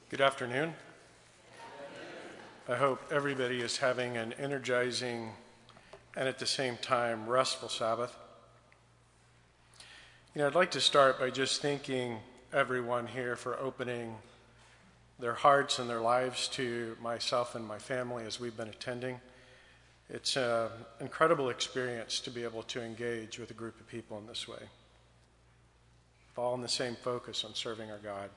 Good afternoon. I hope everybody is having an energizing and at the same time restful Sabbath. I'd like to start by just thanking everyone here for opening their hearts and their lives to myself and my family as we've been attending. It's an incredible experience to be able to engage with a group of people in this way, all in the same focus on serving our God.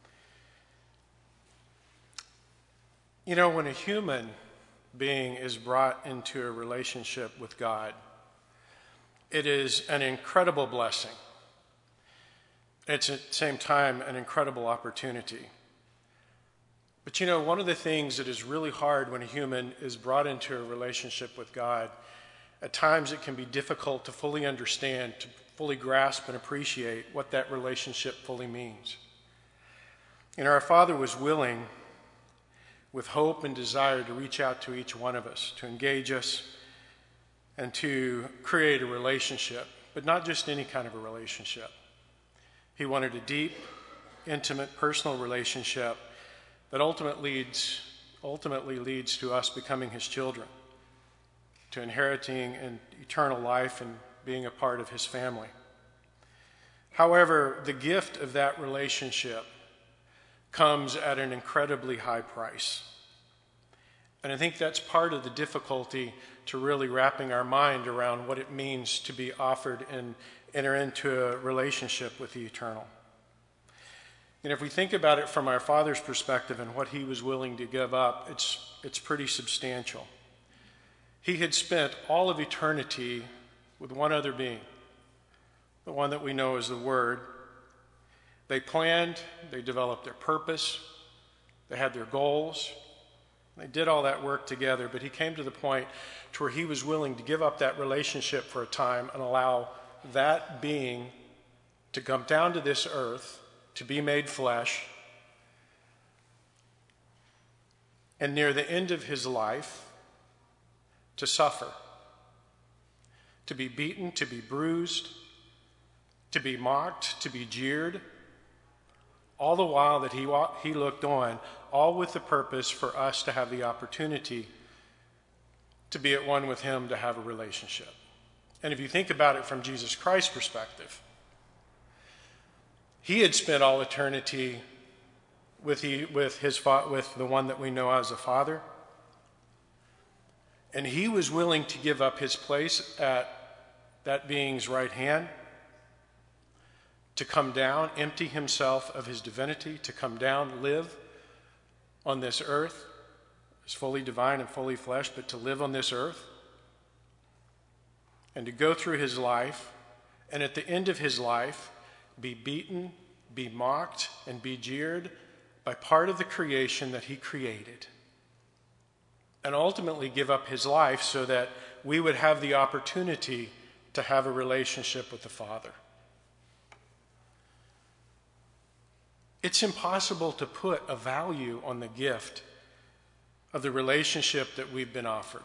When a human being is brought into a relationship with God, it is an incredible blessing. It's at the same time an incredible opportunity. But one of the things that is really hard when a human is brought into a relationship with God, at times it can be difficult to fully understand, to fully grasp and appreciate what that relationship fully means. Our Father was willing, with hope and desire, to reach out to each one of us, to engage us, and to create a relationship, but not just any kind of a relationship. He wanted a deep, intimate, personal relationship that ultimately leads to us becoming his children, to inheriting an eternal life and being a part of his family. However, the gift of that relationship comes at an incredibly high price. And I think that's part of the difficulty to really wrapping our mind around what it means to be offered and enter into a relationship with the eternal. And if we think about it from our Father's perspective and what he was willing to give up, it's pretty substantial. He had spent all of eternity with one other being, the one that we know as the Word. They planned, they developed their purpose, they had their goals, they did all that work together, but he came to the point to where he was willing to give up that relationship for a time and allow that being to come down to this earth, to be made flesh, and near the end of his life, to suffer, to be beaten, to be bruised, to be mocked, to be jeered, all the while that he looked on, all with the purpose for us to have the opportunity to be at one with him, to have a relationship. And if you think about it from Jesus Christ's perspective, he had spent all eternity with the one that we know as the Father, and he was willing to give up his place at that being's right hand, to come down, empty himself of his divinity, to come down, live on this earth as fully divine and fully flesh, but to live on this earth and to go through his life, and at the end of his life be beaten, be mocked, and be jeered by part of the creation that he created, and ultimately give up his life so that we would have the opportunity to have a relationship with the Father. It's impossible to put a value on the gift of the relationship that we've been offered.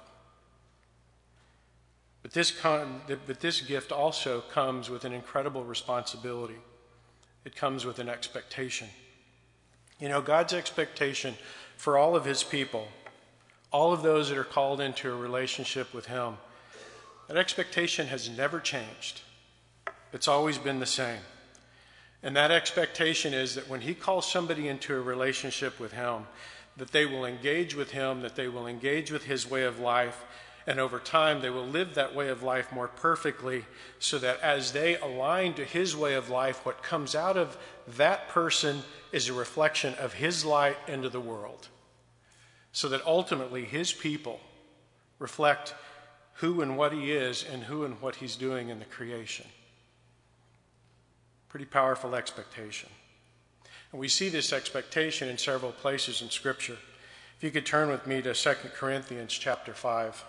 But this gift also comes with an incredible responsibility. It comes with an expectation. God's expectation for all of his people, all of those that are called into a relationship with him, that expectation has never changed. It's always been the same. And that expectation is that when he calls somebody into a relationship with him, that they will engage with him, that they will engage with his way of life, and over time they will live that way of life more perfectly, so that as they align to his way of life, what comes out of that person is a reflection of his light into the world, so that ultimately his people reflect who and what he is and who and what he's doing in the creation. Pretty powerful expectation. And we see this expectation in several places in Scripture. If you could turn with me to 2 Corinthians chapter 5.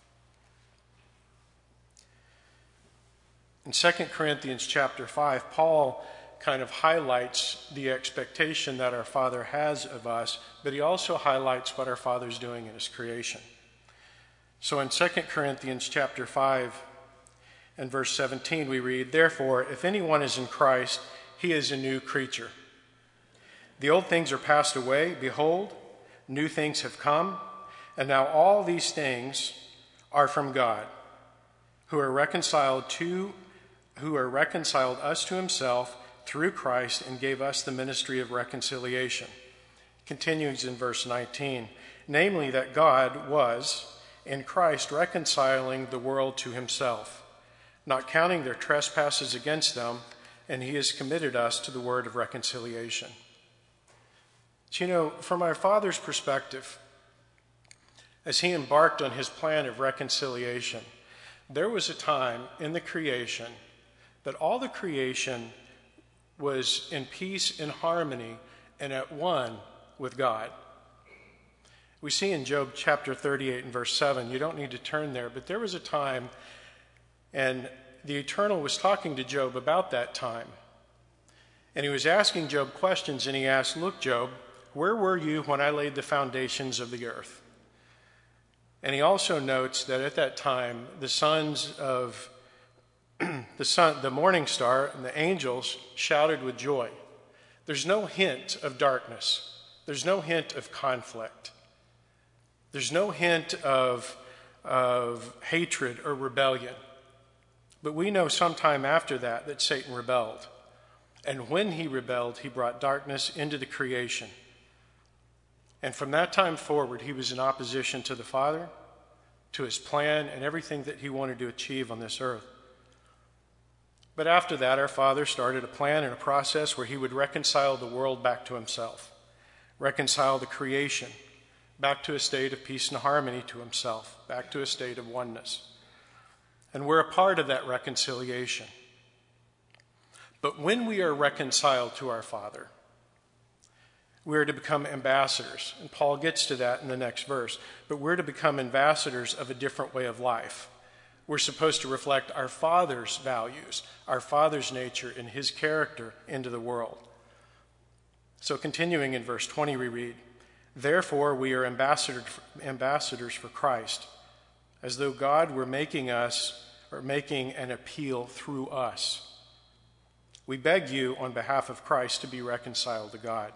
In 2 Corinthians chapter 5, Paul kind of highlights the expectation that our Father has of us, but he also highlights what our Father's doing in his creation. So in 2 Corinthians chapter 5, and verse 17 we read, "Therefore, if anyone is in Christ, he is a new creature. The old things are passed away. Behold, new things have come. And now all these things are from God, who are reconciled us to himself through Christ and gave us the ministry of reconciliation. Continues in verse 19, namely that God was in Christ reconciling the world to himself, not counting their trespasses against them, and he has committed us to the word of reconciliation. So, from our Father's perspective, as he embarked on his plan of reconciliation, there was a time in the creation that all the creation was in peace and harmony and at one with God. We see in Job chapter 38 and verse 7, you don't need to turn there, but there was a time, and the Eternal was talking to Job about that time. And he was asking Job questions, and he asked, look, Job, where were you when I laid the foundations of the earth? And he also notes that at that time, the sons of the morning star and the angels shouted with joy. There's no hint of darkness. There's no hint of conflict. There's no hint of hatred or rebellion. But we know sometime after that Satan rebelled. And when he rebelled, he brought darkness into the creation. And from that time forward, he was in opposition to the Father, to his plan, and everything that he wanted to achieve on this earth. But after that, our Father started a plan and a process where he would reconcile the world back to himself, reconcile the creation back to a state of peace and harmony to himself, back to a state of oneness. And we're a part of that reconciliation. But when we are reconciled to our Father, we are to become ambassadors. And Paul gets to that in the next verse. But we're to become ambassadors of a different way of life. We're supposed to reflect our Father's values, our Father's nature, and his character into the world. So continuing in verse 20, we read, therefore we are ambassadors for Christ, as though God were making an appeal through us. We beg you on behalf of Christ to be reconciled to God.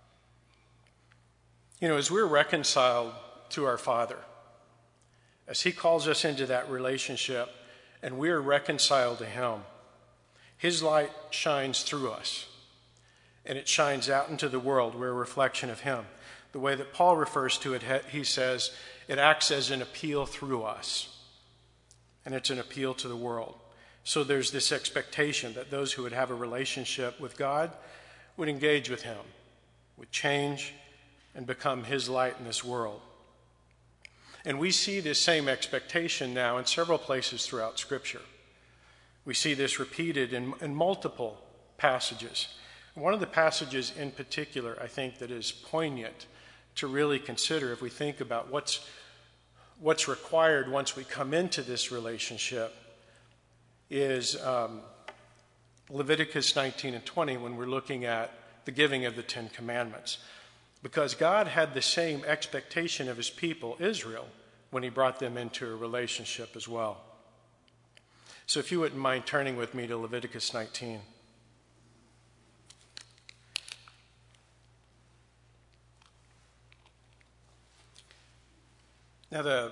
As we're reconciled to our Father, as he calls us into that relationship and we're reconciled to him, his light shines through us and it shines out into the world. We're a reflection of him. The way that Paul refers to it, he says, it acts as an appeal through us, and it's an appeal to the world. So there's this expectation that those who would have a relationship with God would engage with him, would change, and become his light in this world. And we see this same expectation now in several places throughout Scripture. We see this repeated in multiple passages. One of the passages in particular, I think, that is poignant to really consider if we think about what's required once we come into this relationship is Leviticus 19 and 20 when we're looking at the giving of the Ten Commandments. Because God had the same expectation of his people, Israel, when he brought them into a relationship as well. So if you wouldn't mind turning with me to Leviticus 19. Now the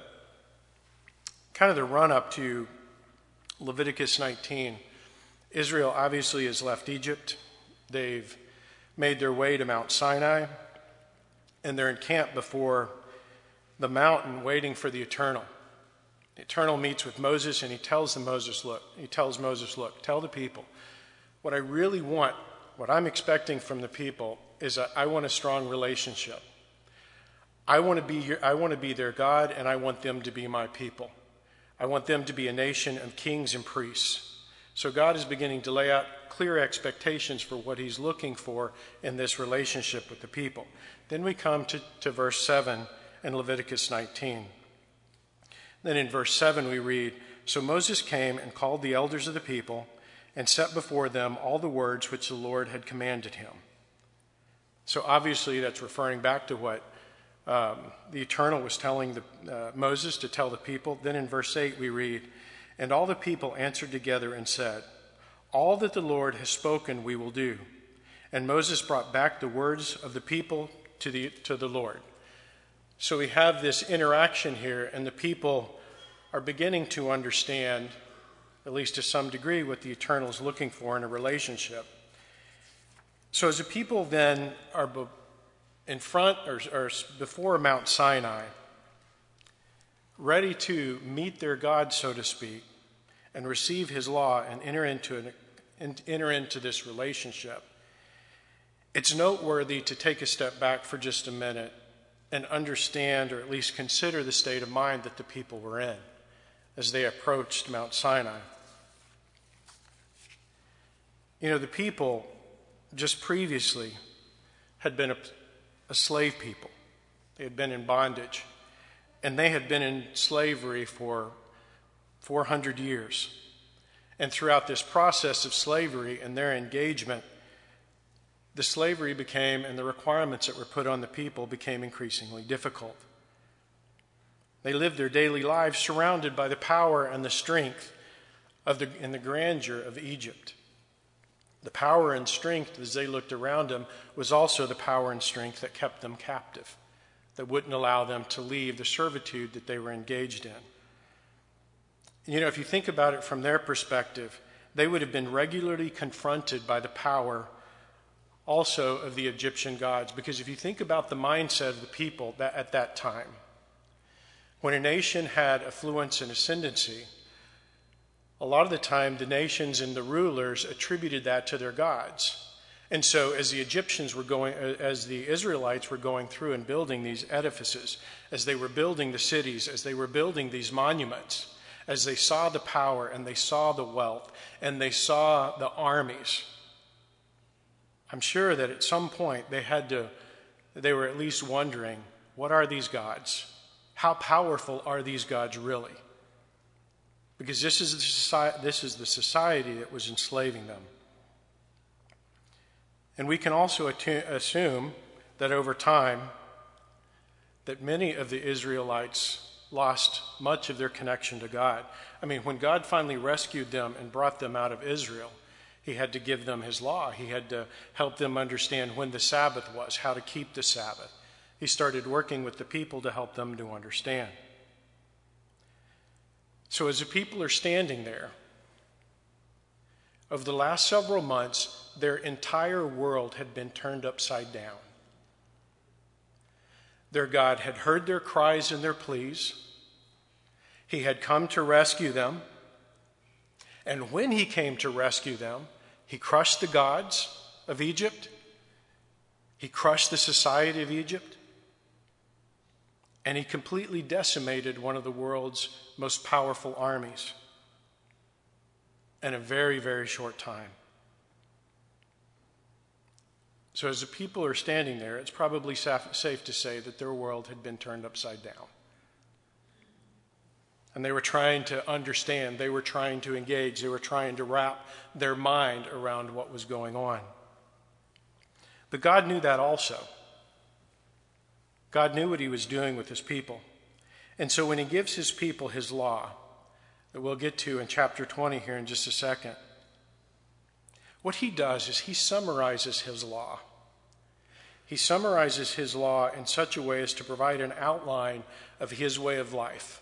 run-up to Leviticus 19, Israel obviously has left Egypt. They've made their way to Mount Sinai, and they're encamped before the mountain waiting for the Eternal. The Eternal meets with Moses, and he tells Moses, look, tell the people, what I really want, what I'm expecting from the people is I want a strong relationship. I want to be their God, and I want them to be my people. I want them to be a nation of kings and priests. So God is beginning to lay out clear expectations for what he's looking for in this relationship with the people. Then we come to verse 7 in Leviticus 19. Then in verse 7 we read, so Moses came and called the elders of the people and set before them all the words which the Lord had commanded him. So obviously that's referring back to what the Eternal was telling Moses to tell the people. Then in verse 8 we read, and all the people answered together and said, all that the Lord has spoken we will do. And Moses brought back the words of the people to the Lord. So we have this interaction here, and the people are beginning to understand, at least to some degree, what the Eternal is looking for in a relationship. So as the people then are in front or before Mount Sinai, ready to meet their God, so to speak, and receive his law and enter into this relationship, it's noteworthy to take a step back for just a minute and understand, or at least consider, the state of mind that the people were in as they approached Mount Sinai. You know, the people just previously had been a slave people. They had been in bondage, and they had been in slavery for 400 years. And throughout this process of slavery and their engagement, the slavery became, and the requirements that were put on the people became increasingly difficult. They lived their daily lives surrounded by the power and the strength and the grandeur of Egypt. The power and strength, as they looked around them, was also the power and strength that kept them captive, that wouldn't allow them to leave the servitude that they were engaged in. You know, if you think about it from their perspective, they would have been regularly confronted by the power also of the Egyptian gods. Because if you think about the mindset of the people at that time, when a nation had affluence and ascendancy, a lot of the time the nations and the rulers attributed that to their gods. And so as the Israelites were going through and building these edifices, as they were building the cities, as they were building these monuments, as they saw the power and they saw the wealth and they saw the armies, I'm sure that at some point they were at least wondering, what are these gods? How powerful are these gods really? Because this is the society that was enslaving them. And we can also assume that over time, that many of the Israelites lost much of their connection to God. I mean, when God finally rescued them and brought them out of Israel, he had to give them his law. He had to help them understand when the Sabbath was, how to keep the Sabbath. He started working with the people to help them to understand. So as the people are standing there, over the last several months, their entire world had been turned upside down. Their God had heard their cries and their pleas. He had come to rescue them. And when he came to rescue them, he crushed the gods of Egypt. He crushed the society of Egypt. And he completely decimated one of the world's most powerful armies in a very, very short time. So as the people are standing there, it's probably safe to say that their world had been turned upside down. And they were trying to understand, they were trying to engage, they were trying to wrap their mind around what was going on. But God knew that also. God knew what he was doing with his people. And so when he gives his people his law, that we'll get to in chapter 20 here in just a second, what he does is he summarizes his law. He summarizes his law in such a way as to provide an outline of his way of life.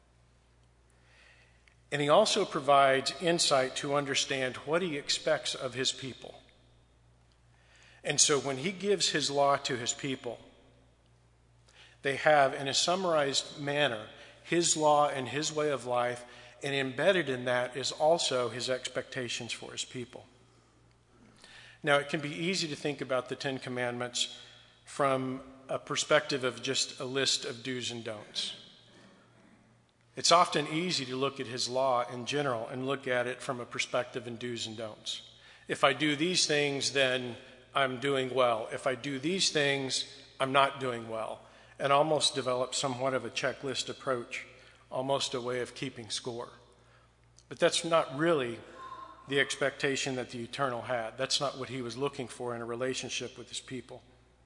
And he also provides insight to understand what he expects of his people. And so when he gives his law to his people, they have, in a summarized manner, his law and his way of life, and embedded in that is also his expectations for his people. Now, it can be easy to think about the Ten Commandments from a perspective of just a list of do's and don'ts. It's often easy to look at his law in general and look at it from a perspective in do's and don'ts. If I do these things, then I'm doing well. If I do these things, I'm not doing well. And almost develop somewhat of a checklist approach, almost a way of keeping score. But that's not really the expectation that the Eternal had. That's not what he was looking for in a relationship with his people.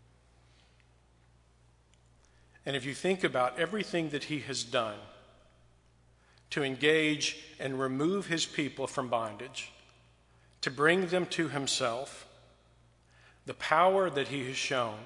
And if you think about everything that he has done to engage and remove his people from bondage, to bring them to himself, the power that he has shown,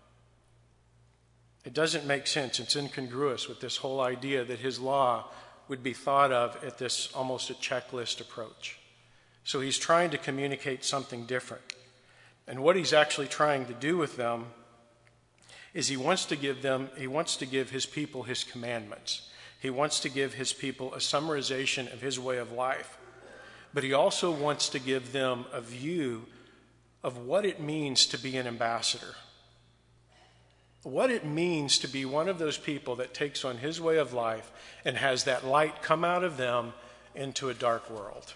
it doesn't make sense. It's incongruous with this whole idea that his law would be thought of at this almost a checklist approach. So he's trying to communicate something different. And what he's actually trying to do with them is he wants to give his people his commandments. He wants to give his people a summarization of his way of life. But he also wants to give them a view of what it means to be an ambassador. What it means to be one of those people that takes on his way of life and has that light come out of them into a dark world.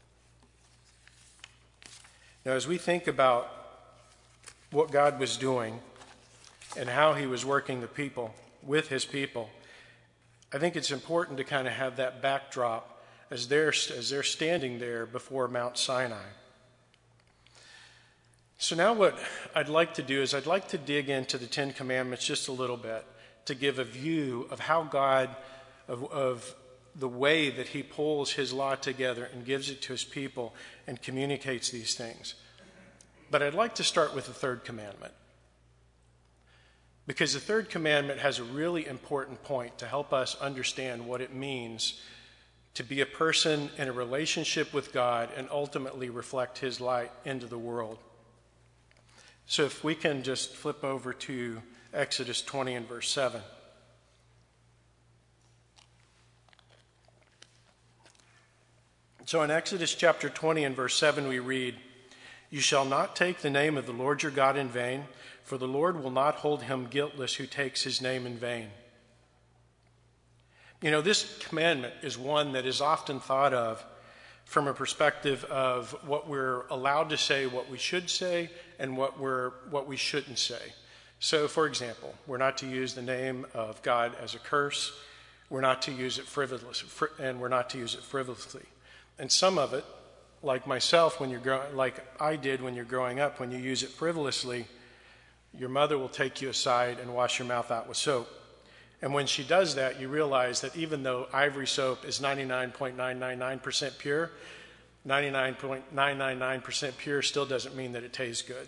Now, as we think about what God was doing and how he was working the people with his people, I think it's important to kind of have that backdrop as they're standing there before Mount Sinai. So now what I'd like to do is I'd like to dig into the Ten Commandments just a little bit to give a view of how God, of the way that he pulls his law together and gives it to his people and communicates these things. But I'd like to start with the third commandment, because the third commandment has a really important point to help us understand what it means to be a person in a relationship with God and ultimately reflect his light into the world. So if we can just flip over to Exodus 20 and verse 7. So in Exodus chapter 20 and verse 7 we read, "You shall not take the name of the Lord your God in vain, for the Lord will not hold him guiltless who takes his name in vain." You know, this commandment is one that is often thought of from a perspective of what we're allowed to say, what we should say, and what we shouldn't say. So, for example, we're not to use the name of God as a curse. We're not to use it frivolously. And some of it, like myself, like I did when you're growing up, when you use it frivolously, your mother will take you aside and wash your mouth out with soap. And when she does that, you realize that even though Ivory soap is 99.999% pure, 99.999% pure still doesn't mean that it tastes good.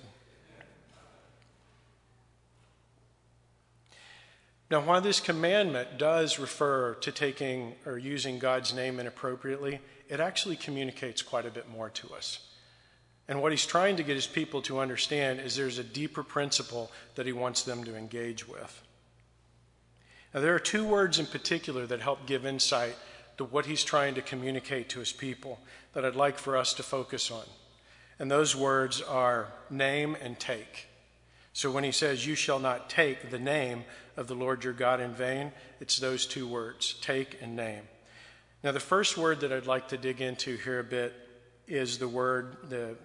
Now, while this commandment does refer to taking or using God's name inappropriately, it actually communicates quite a bit more to us. And what he's trying to get his people to understand is there's a deeper principle that he wants them to engage with. Now, there are two words in particular that help give insight to what he's trying to communicate to his people that I'd like for us to focus on. And those words are name and take. So when he says, "You shall not take the name of the Lord your God in vain," it's those two words, take and name. Now, the first word that I'd like to dig into here a bit is the word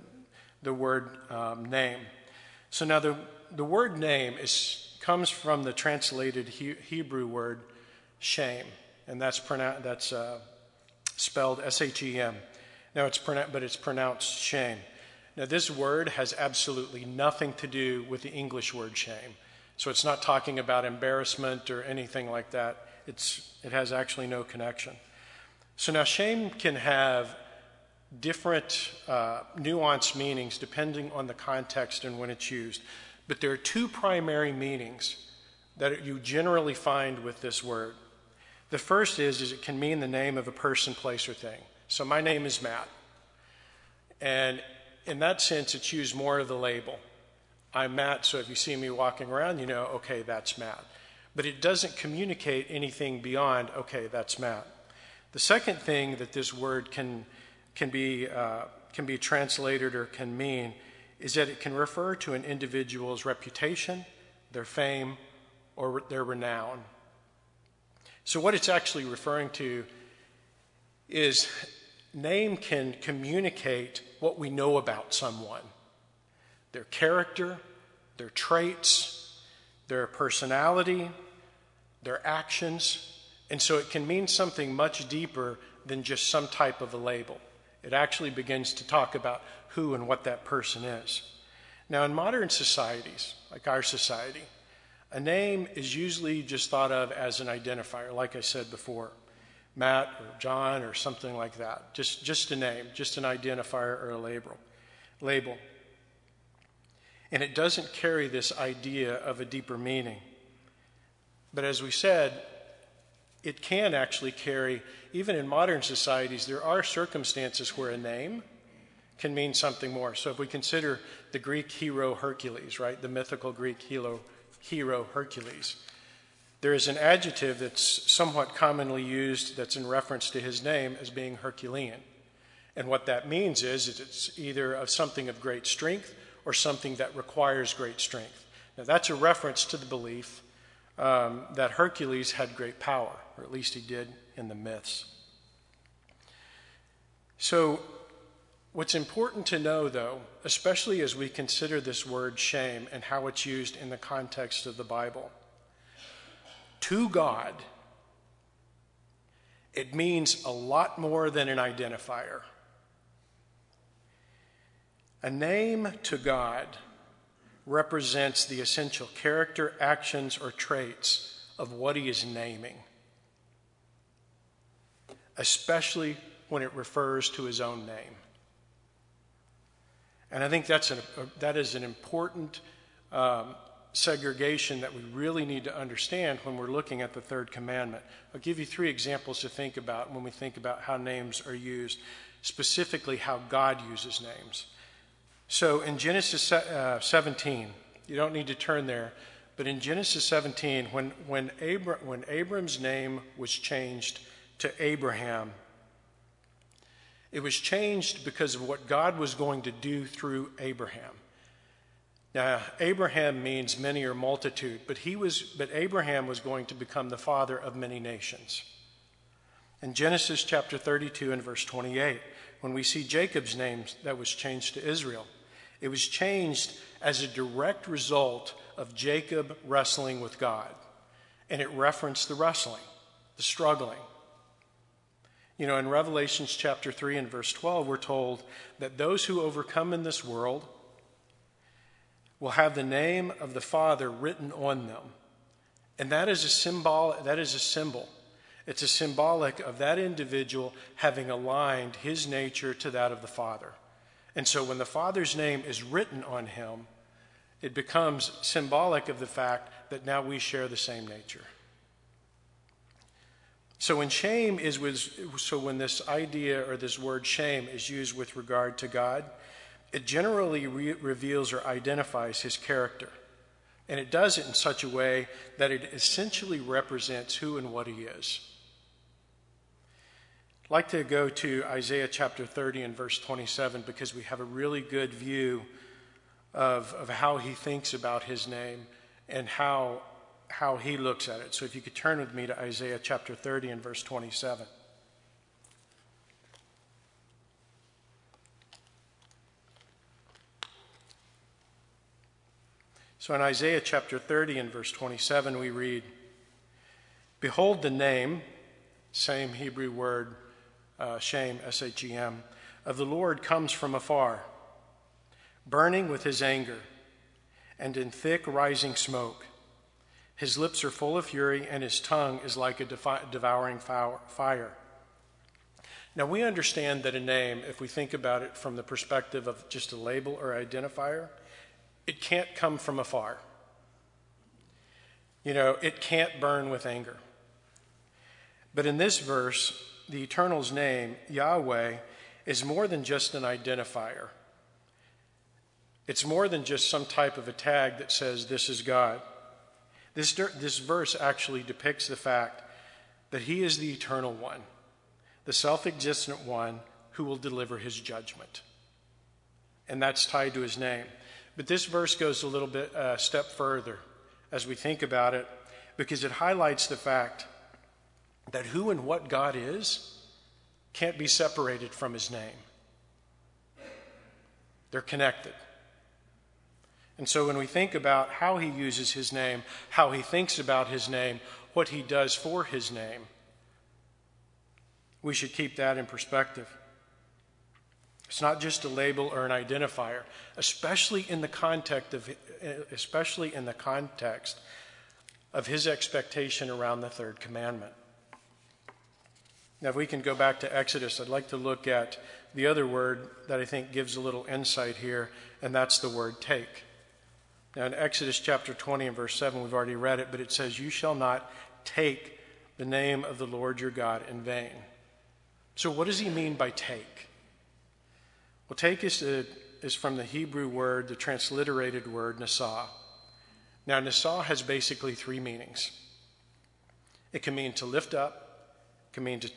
name. So now the word name comes from the translated Hebrew word shame, and that's spelled S-H-E-M. Now it's pronounced shame. Now this word has absolutely nothing to do with the English word shame. So it's not talking about embarrassment or anything like that. It has actually no connection. So now shame can have different nuanced meanings depending on the context and when it's used. But there are two primary meanings that you generally find with this word. The first is it can mean the name of a person, place, or thing. So my name is Matt. And in that sense, it's used more of the label. I'm Matt, so if you see me walking around, you know, okay, that's Matt. But it doesn't communicate anything beyond, okay, that's Matt. The second thing that this word can be translated or can mean is that it can refer to an individual's reputation, their fame, or their renown. So what it's actually referring to is name can communicate what we know about someone, their character, their traits, their personality, their actions. And so it can mean something much deeper than just some type of a label. It actually begins to talk about who and what that person is. Now, in modern societies, like our society, a name is usually just thought of as an identifier, like I said before, Matt or John or something like that. Just a name, just an identifier or a label. And it doesn't carry this idea of a deeper meaning. But as we said, it can actually carry, even in modern societies, there are circumstances where a name can mean something more. So if we consider the Greek hero Hercules, right, the mythical Greek hero Hercules, there is an adjective that's somewhat commonly used that's in reference to his name as being Herculean. And what that means is it's either of something of great strength or something that requires great strength. Now that's a reference to the belief that Hercules had great power, or at least he did in the myths. So what's important to know, though, especially as we consider this word shame and how it's used in the context of the Bible, to God, it means a lot more than an identifier. A name to God represents the essential character, actions, or traits of what he is naming, especially when it refers to his own name. And I think that is an important segregation that we really need to understand when we're looking at the third commandment. I'll give you 3 examples to think about when we think about how names are used, specifically how God uses names. So in Genesis 17, you don't need to turn there, but in Genesis 17, when Abram's name was changed to Abraham, it was changed because of what God was going to do through Abraham. Now, Abraham means many or multitude, but Abraham was going to become the father of many nations. In Genesis chapter 32 and verse 28, when we see Jacob's name that was changed to Israel, it was changed as a direct result of Jacob wrestling with God. And it referenced the wrestling, the struggling. You know, in Revelation chapter 3 and verse 12, we're told that those who overcome in this world will have the name of the Father written on them. And that is a symbol. It's a symbolic of that individual having aligned his nature to that of the Father. And so when the Father's name is written on him, it becomes symbolic of the fact that now we share the same nature. So when this idea or this word shame is used with regard to God, it generally reveals or identifies his character. And it does it in such a way that it essentially represents who and what he is. I'd like to go to Isaiah chapter 30 and verse 27 because we have a really good view of how he thinks about his name and how he looks at it. So if you could turn with me to Isaiah chapter 30 and verse 27. So in Isaiah chapter 30 and verse 27 we read, "Behold the name," same Hebrew word, shame, S-H-E-M, "of the Lord comes from afar, burning with his anger, and in thick rising smoke. His lips are full of fury, and his tongue is like a devouring fire." Now we understand that a name, if we think about it from the perspective of just a label or identifier, it can't come from afar. You know, it can't burn with anger. But in this verse, the Eternal's name, Yahweh, is more than just an identifier. It's more than just some type of a tag that says this is God. This verse actually depicts the fact that he is the Eternal One, the self-existent one who will deliver his judgment. And that's tied to his name. But this verse goes a little bit step further as we think about it, because it highlights the fact that who and what God is can't be separated from his name. They're connected. And so when we think about how he uses his name, how he thinks about his name, what he does for his name, we should keep that in perspective. It's not just a label or an identifier, especially in the context of his expectation around the third commandment. Now, if we can go back to Exodus, I'd like to look at the other word that I think gives a little insight here, and that's the word take. Now in Exodus chapter 20 and verse 7, we've already read it, but it says, "You shall not take the name of the Lord your God in vain." So what does he mean by take? Well, take is from the Hebrew word, the transliterated word, nasah. Now, nasah has basically three meanings. It can mean to lift up, it can mean to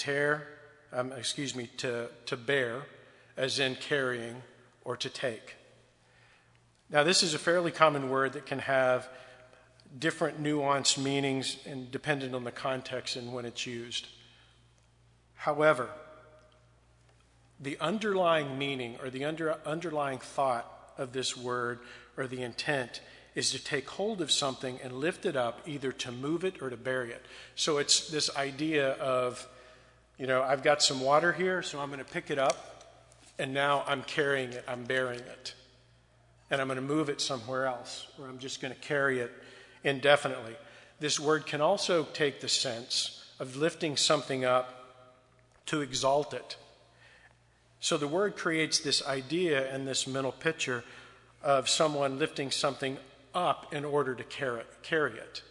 to bear, as in carrying, or to take. Now, this is a fairly common word that can have different nuanced meanings and dependent on the context and when it's used. However, the underlying meaning or the underlying thought of this word or the intent is to take hold of something and lift it up, either to move it or to bury it. So it's this idea of, I've got some water here, so I'm going to pick it up, and now I'm carrying it, I'm bearing it. And I'm going to move it somewhere else, or I'm just going to carry it indefinitely. This word can also take the sense of lifting something up to exalt it. So the word creates this idea and this mental picture of someone lifting something up in order to carry it.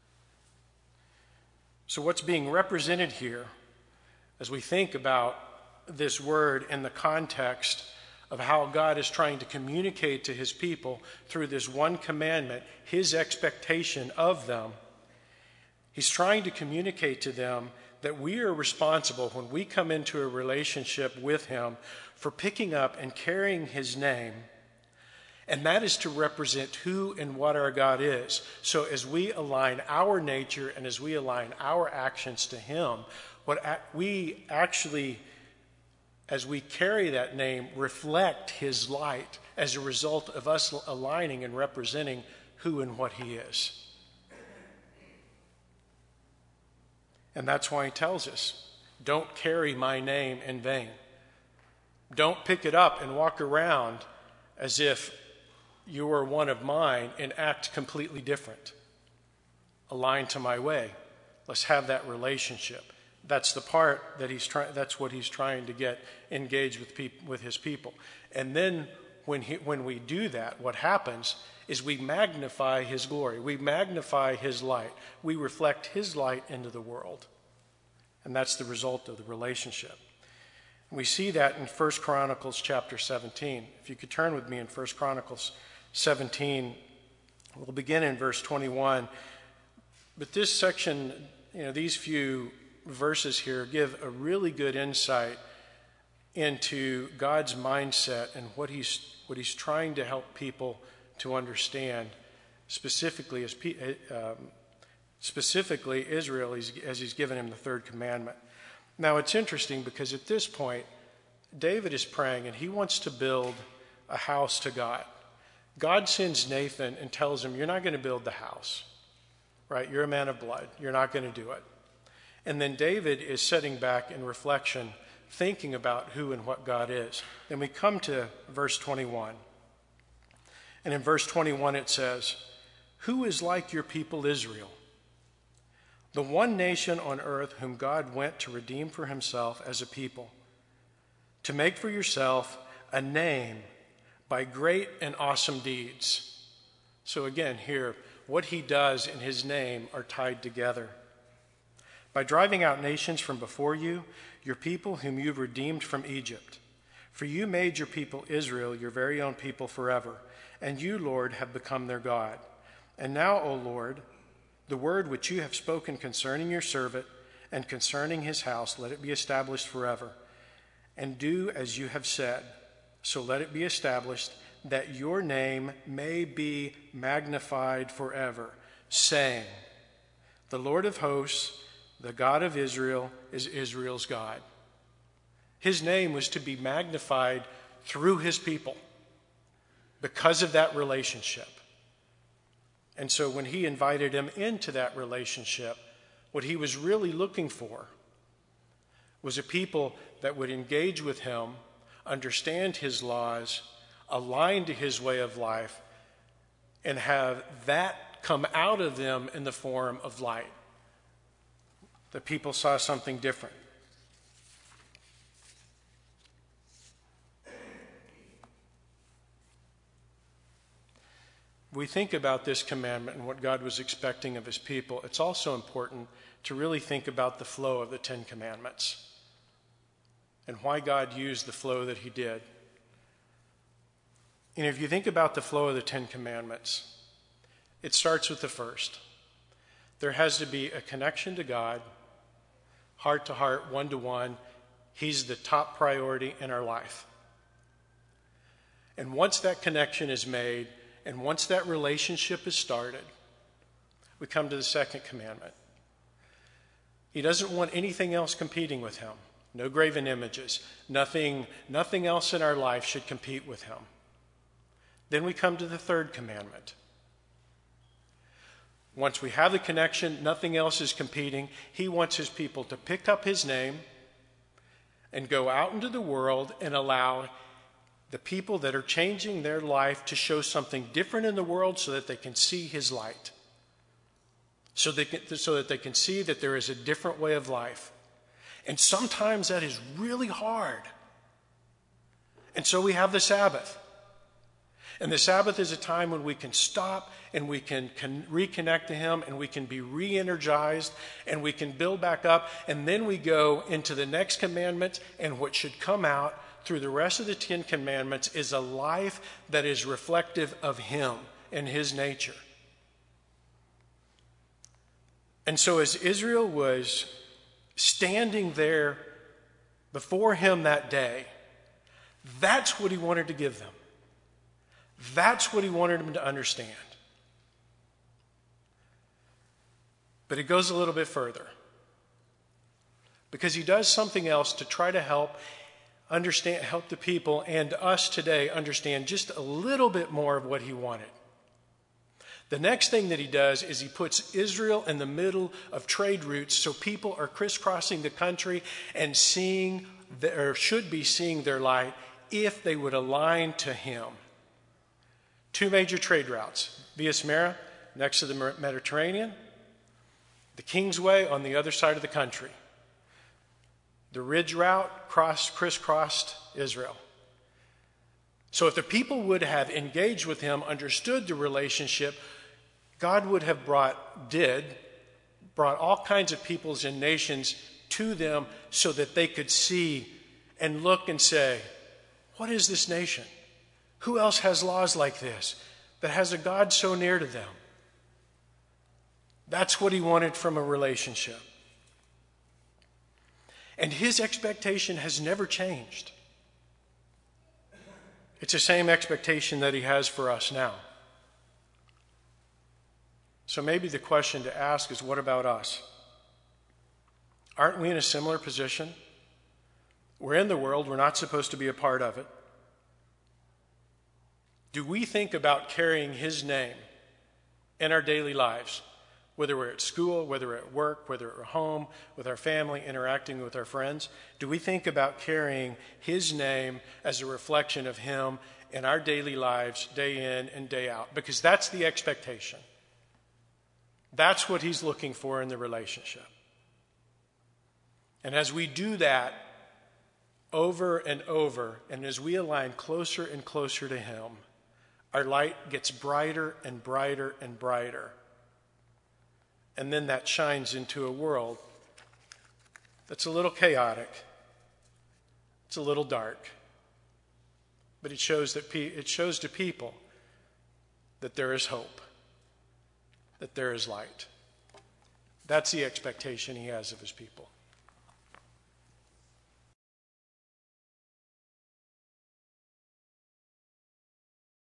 So what's being represented here, as we think about this word in the context of how God is trying to communicate to his people through this one commandment, his expectation of them, he's trying to communicate to them that we are responsible when we come into a relationship with him for picking up and carrying his name. And that is to represent who and what our God is. So as we align our nature and as we align our actions to him, we actually, as we carry that name, reflect his light as a result of us aligning and representing who and what he is. And that's why he tells us, don't carry my name in vain. Don't pick it up and walk around as if you are one of mine and act completely different. Align to my way. Let's have that relationship. That's the part that that's what he's trying to get engaged with his people. And then when we do that, what happens is we magnify his glory. We magnify his light. We reflect his light into the world. And that's the result of the relationship. We see that in 1 Chronicles chapter 17. If you could turn with me in 1 Chronicles 17, we'll begin in verse 21. But this section, these few verses here give a really good insight into God's mindset and what he's trying to help people to understand, specifically Israel, as he's given him the third commandment. Now it's interesting because at this point, David is praying and he wants to build a house to God. God sends Nathan and tells him, you're not going to build the house, right? You're a man of blood. You're not going to do it. And then David is sitting back in reflection, thinking about who and what God is. Then we come to verse 21. And in verse 21 it says, "Who is like your people Israel, the one nation on earth whom God went to redeem for himself as a people, to make for yourself a name by great and awesome deeds." So again, here, what he does in his name are tied together. "By driving out nations from before you, your people whom you've redeemed from Egypt. For you made your people Israel your very own people forever, and you, Lord, have become their God. And now, O Lord, the word which you have spoken concerning your servant and concerning his house, let it be established forever. And do as you have said, so let it be established, that your name may be magnified forever, saying, the Lord of hosts, the God of Israel, is Israel's God." His name was to be magnified through his people because of that relationship. And so when he invited him into that relationship, what he was really looking for was a people that would engage with him, understand his laws, align to his way of life, and have that come out of them in the form of light. The people saw something different. we think about this commandment and what God was expecting of his people, it's also important to really think about the flow of the Ten Commandments and why God used the flow that he did. And if you think about the flow of the Ten Commandments, it starts with the first. There has to be a connection to God, heart to heart, one to one. He's the top priority in our life. And once that connection is made, and once that relationship is started, we come to the second commandment. He doesn't want anything else competing with him. No graven images. Nothing else in our life should compete with him. Then we come to the third commandment. Once we have the connection, nothing else is competing. He wants his people to pick up his name and go out into the world and allow the people that are changing their life to show something different in the world so that they can see his light. So that they can see that there is a different way of life. And sometimes that is really hard. And so we have the Sabbath. And the Sabbath is a time when we can stop and we can reconnect to him and we can be re-energized and we can build back up. And then we go into the next commandment, and what should come out through the rest of the Ten Commandments is a life that is reflective of him and his nature. And so as Israel was standing there before him that day, that's what he wanted to give them. That's what he wanted them to understand. But it goes a little bit further, because he does something else to try to help the people and us today understand just a little bit more of what he wanted. The next thing that he does is he puts Israel in the middle of trade routes, so people are crisscrossing the country and should be seeing their light if they would align to him. Two major trade routes: Via Smyrna, next to the Mediterranean; the Kingsway on the other side of the country. The Ridge route crisscrossed Israel. So if the people would have engaged with him, understood the relationship, God would have brought all kinds of peoples and nations to them so that they could see and look and say, what is this nation? Who else has laws like this, that has a God so near to them? That's what he wanted from a relationship. And his expectation has never changed. It's the same expectation that he has for us now. So maybe the question to ask is, what about us? Aren't we in a similar position? We're in the world. We're not supposed to be a part of it. Do we think about carrying his name in our daily lives? Whether we're at school, whether we're at work, whether we're at home, with our family, interacting with our friends, do we think about carrying his name as a reflection of him in our daily lives, day in and day out? Because that's the expectation. That's what he's looking for in the relationship. And as we do that over and over, and as we align closer and closer to him, our light gets brighter and brighter and brighter. And then that shines into a world that's a little chaotic. It's a little dark. But it shows to people that there is hope, that there is light. That's the expectation he has of his people.